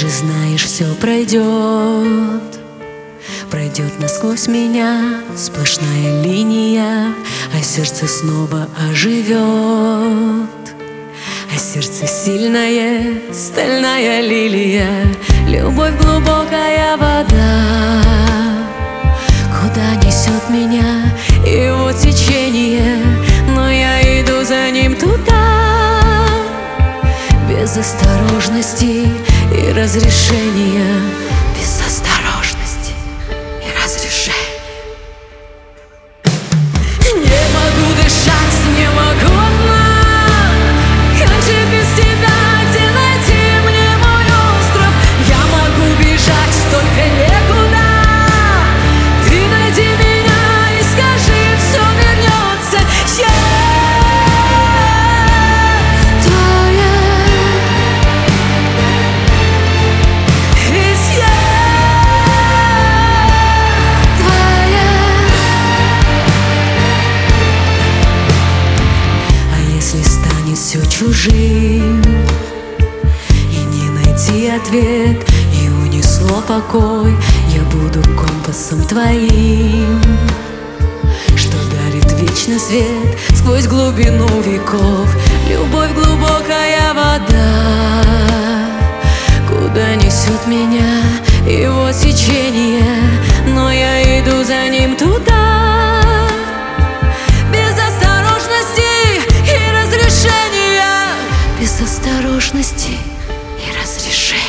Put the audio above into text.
же знаешь, все пройдет. Пройдет насквозь меня сплошная линия, а сердце снова оживет. А сердце сильное, стальная лилия, любовь глубокая вода. Куда несет меня его течение, но я иду за ним туда. Без осторожности и разрешения, без осторожности и разрешения. Не могу дышать, не могу одна. Как же без тебя, где найти мне мой остров? Я могу бежать столько некуда. Ты найди меня и скажи, все вернется. Я твоя, ведь я твоя. А если станет все чужим и не найти ответ, и унесло покой, я буду компасом твоим, что дарит вечный свет сквозь глубину веков. Любовь глубокая вода, куда несет меня его течение, но я иду за ним туда. Без осторожности и разрешения, без осторожности и разрешения.